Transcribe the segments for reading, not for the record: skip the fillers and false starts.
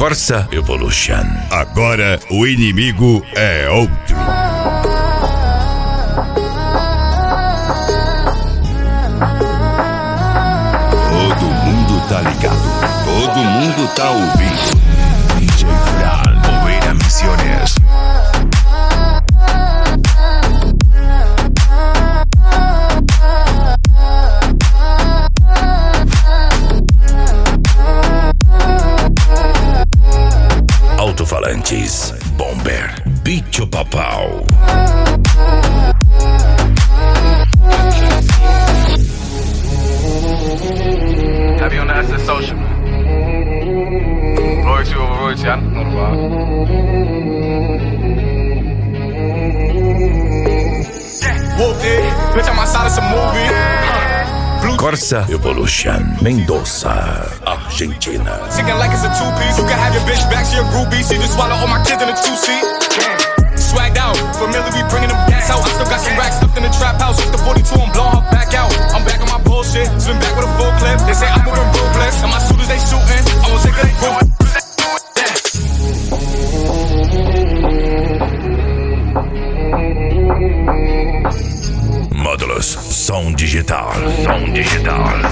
Corsa Evolution. Agora o inimigo é outro. Todo mundo tá ligado. Todo mundo tá ouvindo. DJ Fran, Poeira Misiones. Alto-falantes Bomber, Bicho Papau. Have you on the SS Social? Royalty over royalty, I don't know the vibe. Whooped it, bitch, I'm outside of some movie. Corsa Evolution, Mendoza, Argentina. Chicken like it's a two-piece. You can have your bitch back, she a groupie. She just swallow all my kids in a two-seat. Swagged out, familiar, we bringing them gas out. I still got some racks stuffed in the trap house. With the 42, I'm blowing her back out. I'm back on my bullshit, swim back with a full clip. They say I'm moving ruthless, and my shooters they shooting. I won't take it, they Módulos Som Digital. Som Digital.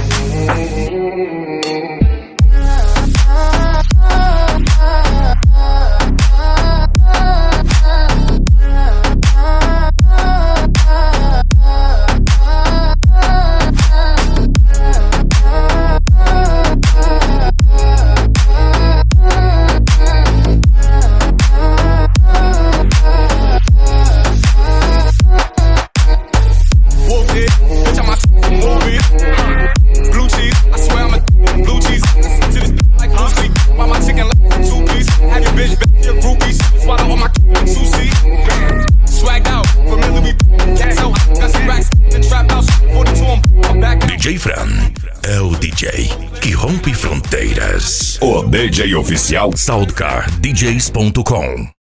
DJ Fran é o DJ que rompe fronteiras. O DJ oficial SoundCardDJs.com